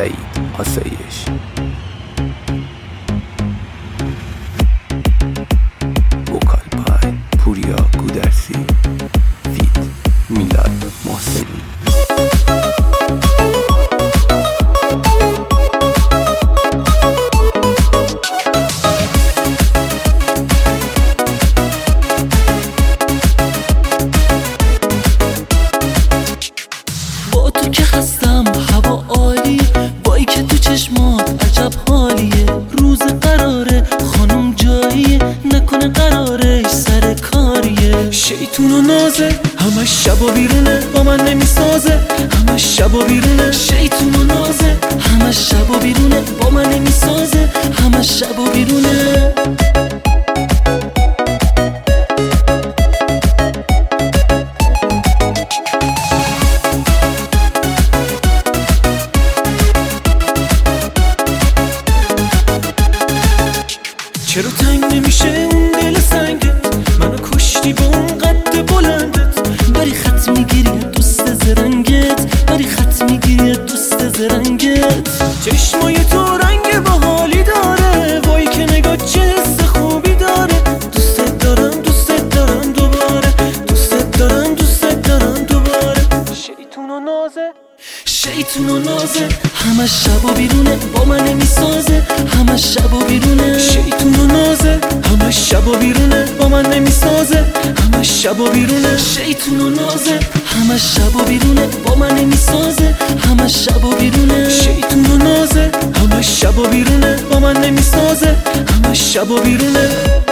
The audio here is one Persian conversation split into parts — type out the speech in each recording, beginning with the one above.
سعید آسایش. وکال پای پوریا گودرسی، فیت میلاد محسنی. تو که هستم هوا عالی، وای که تو چشمات عجب حالیه. روز قراره خانم جاییه، نکنه قرارش سر کاریه. شیطون و نازه همش شب و بیرونه، با من نمیسازه همش شب و بیرونه. شیطون و نازه همش شب و بیرونه، با من نمیسازه همش شب و بیرونه. چرا تنگ نمیشه اون دل سنگت؟ منو کشتی با اون قد بلندت. داری خط میگیری دوست زرنگت، داری خط میگیری دوست زرنگت. چشمای تو رنگ باحالی داره، وای که نگاه چه حس خوبی داره. دوست دارم دوست دارم دوباره، دوست دارم دوست دارم دوباره. شیطون و نازه شیطون و نازه همش شب و بیرونه، با من نمیسازه همش شب و بیرونه. شیطون و نازه همش شب و بیرونه، با من نمیسازه همش شب و بیرونه. شیطون و نازه همش شب و بیرونه، با من نمیسازه همش شب و بیرونه. شیطون و نازه همش شب و بیرونه، با من نمیسازه همش شب و بیرونه.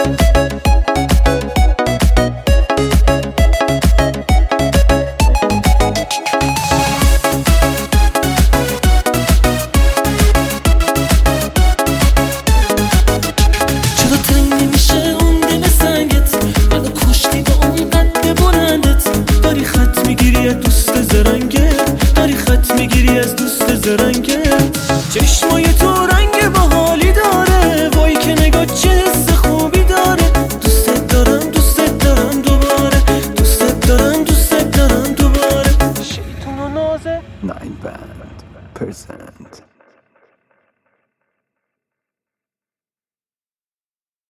دوست زرنگت، داری خط میگیری از دوست زرنگت. چشمای تو رنگ باحالی داره، وای که نگاه چه حس خوبی داره. دوست دارم دوست دارم دوباره، دوست دارم دوست دارم دوباره. شیطون و نازه 9 band present.